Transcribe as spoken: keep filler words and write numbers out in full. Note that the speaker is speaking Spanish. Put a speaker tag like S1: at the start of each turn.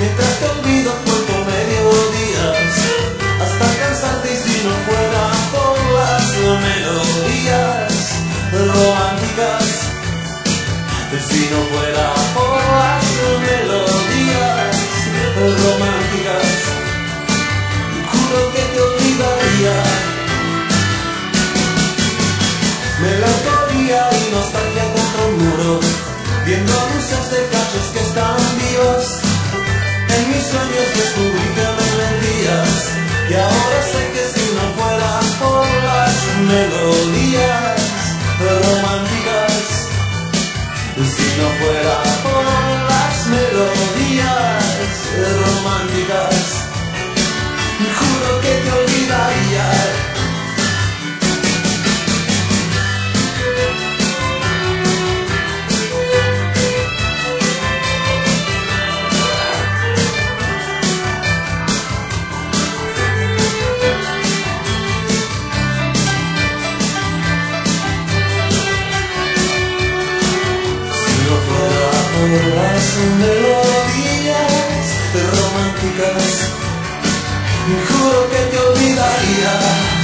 S1: mientras te olvido por comediodías, hasta cansarte. Y si no fuera por las melodías románticas, si no fuera por las melodías románticas, juro que te olvidaría. Melancolía y nostalgia contra un muro, viendo luces de cachos que están vivas. En mis sueños descubrí que me mentías, y ahora sé que si no fuera por las melodías románticas, si no fuera por las melodías románticas, juro que te olvidaría. Las melodías románticas, juro que te olvidaría.